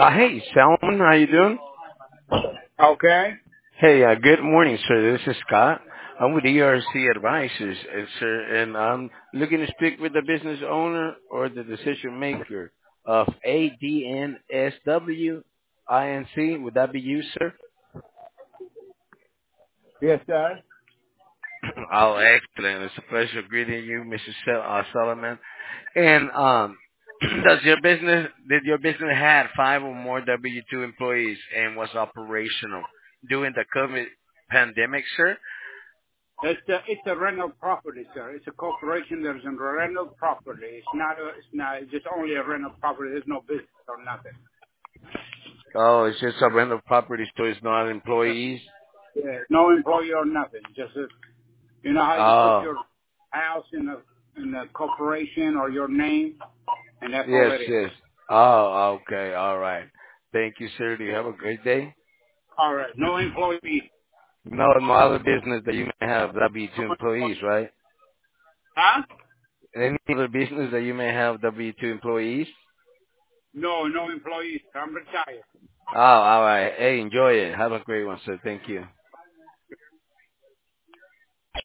Hey, Salman, how you doing? Okay. Hey, good morning, sir. This is Scott. I'm with ERC Advisors, sir, and I'm looking to speak with the business owner or the decision maker of ADNSW Inc. Would that be you, sir? Yes, sir. Oh, excellent. It's a pleasure greeting you, Mr. Solomon. And did your business had five or more W-2 employees and was operational during the COVID pandemic, sir? It's a rental property, sir. It's a corporation that is in rental property. It's just only a rental property. There's no business or nothing. Oh, it's just a rental property, so it's not employees. Yeah. No employee or nothing. You know how you put Oh, your house in a corporation or your name, and that's all yes, it is. yes. Oh, okay, all right. Thank you, sir. Do you have a great day? All right. No employee. No other business that you may have W-2 No employees, employee. right? Huh? Any other business that you may have W-2 employees? No employees. I'm retired. Oh, all right. Hey, enjoy it. Have a great one, sir. Thank you.